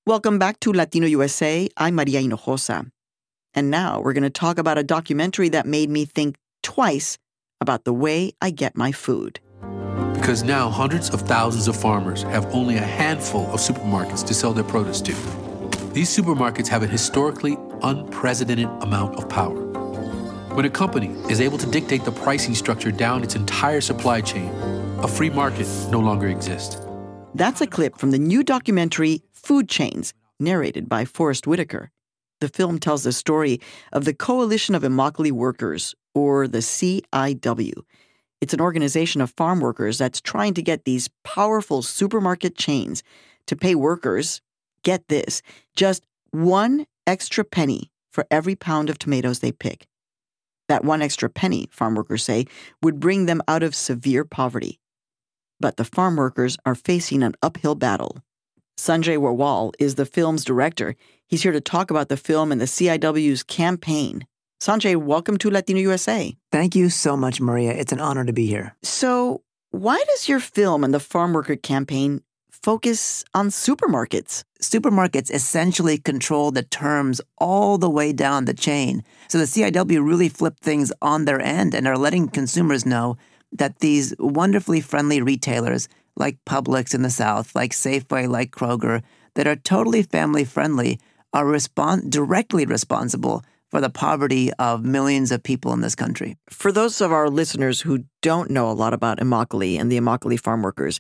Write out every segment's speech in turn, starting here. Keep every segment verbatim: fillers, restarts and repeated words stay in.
Welcome back to Latino U S A. I'm Maria Hinojosa. And now we're going to talk about a documentary that made me think twice about the way I get my food. Because now hundreds of thousands of farmers have only a handful of supermarkets to sell their produce to. These supermarkets have a historically unprecedented amount of power. When a company is able to dictate the pricing structure down its entire supply chain, a free market no longer exists. That's a clip from the new documentary Food Chains, narrated by Forrest Whitaker. The film tells the story of the Coalition of Immokalee Workers, or the C I W. It's an organization of farm workers that's trying to get these powerful supermarket chains to pay workers, get this, just one extra penny for every pound of tomatoes they pick. That one extra penny, farm workers say, would bring them out of severe poverty. But the farm workers are facing an uphill battle. Sanjay Warwal is the film's director. He's here to talk about the film and the C I W's campaign. Sanjay, welcome to Latino U S A. Thank you so much, Maria. It's an honor to be here. So, why does your film and the farm worker campaign focus on supermarkets? Supermarkets essentially control the terms all the way down the chain. So the C I W really flipped things on their end and are letting consumers know that these wonderfully friendly retailers like Publix in the South, like Safeway, like Kroger, that are totally family-friendly are respon- directly responsible for the poverty of millions of people in this country. For those of our listeners who don't know a lot about Immokalee and the Immokalee farm workers,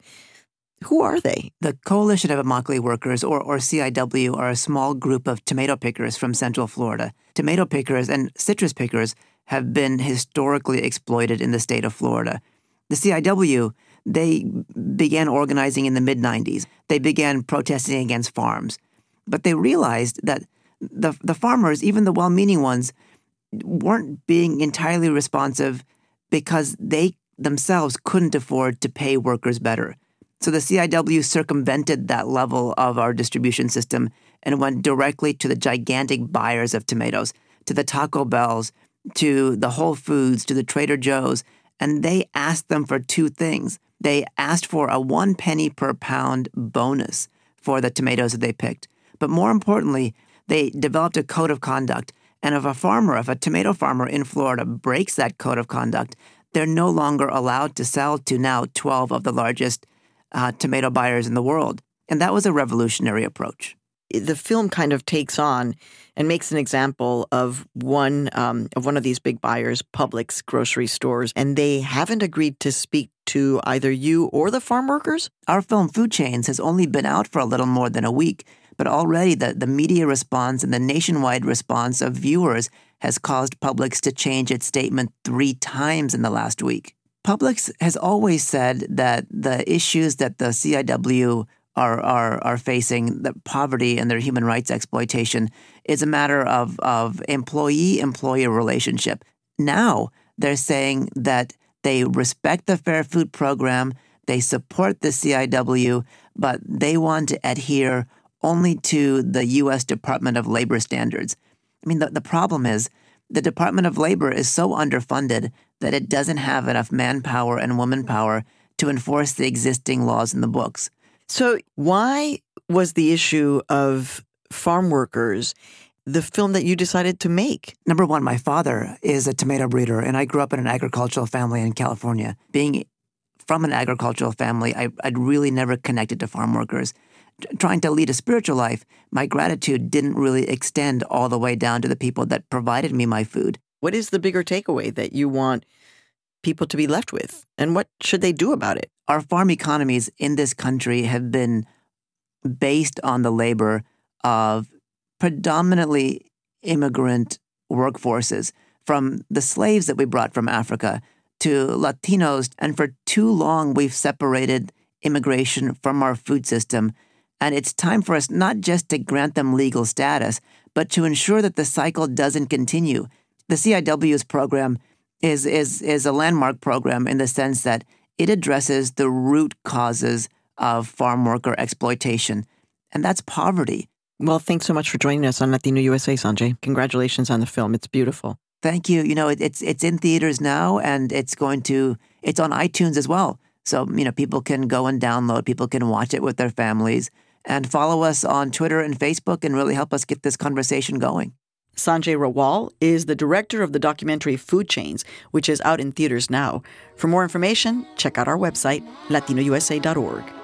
who are they? The Coalition of Immokalee Workers, or, or C I W, are a small group of tomato pickers from Central Florida. Tomato pickers and citrus pickers have been historically exploited in the state of Florida. The C I W, they began organizing in the mid nineties. They began protesting against farms. But they realized that the, the farmers, even the well-meaning ones, weren't being entirely responsive because they themselves couldn't afford to pay workers better. So the C I W circumvented that level of our distribution system and went directly to the gigantic buyers of tomatoes, to the Taco Bells, to the Whole Foods, to the Trader Joe's, and they asked them for two things. They asked for a one penny per pound bonus for the tomatoes that they picked. But more importantly, they developed a code of conduct. And if a farmer, if a tomato farmer in Florida breaks that code of conduct, they're no longer allowed to sell to now twelve of the largest uh, tomato buyers in the world. And that was a revolutionary approach. The film kind of takes on and makes an example of one um, of one of these big buyers, Publix grocery stores, and they haven't agreed to speak to either you or the farm workers? Our film Food Chains has only been out for a little more than a week, but already the, the media response and the nationwide response of viewers has caused Publix to change its statement three times in the last week. Publix has always said that the issues that the C I W are are are facing, the poverty and their human rights exploitation, is a matter of, of employee-employer relationship. Now they're saying that they respect the Fair Food Program, they support the C I W, but they want to adhere only to the U S Department of Labor standards. I mean, the, the problem is the Department of Labor is so underfunded that it doesn't have enough manpower and womanpower to enforce the existing laws in the books. So why was the issue of farm workers the film that you decided to make? Number one, my father is a tomato breeder, and I grew up in an agricultural family in California. Being from an agricultural family, I, I'd really never connected to farm workers. T- trying to lead a spiritual life, my gratitude didn't really extend all the way down to the people that provided me my food. What is the bigger takeaway that you want people to be left with, and what should they do about it? Our farm economies in this country have been based on the labor of predominantly immigrant workforces, from the slaves that we brought from Africa to Latinos. And for too long, we've separated immigration from our food system. And it's time for us not just to grant them legal status, but to ensure that the cycle doesn't continue. The C I W's program is, is, is a landmark program in the sense that it addresses the root causes of farm worker exploitation, and that's poverty. Well, thanks so much for joining us on Latino U S A, Sanjay. Congratulations on the film. It's beautiful. Thank you. You know, it, it's it's in theaters now, and it's going to it's on iTunes as well. So, you know, people can go and download. People can watch it with their families. and follow us on Twitter and Facebook and really help us get this conversation going. Sanjay Rawal is the director of the documentary Food Chains, which is out in theaters now. For more information, check out our website, latino u s a dot org.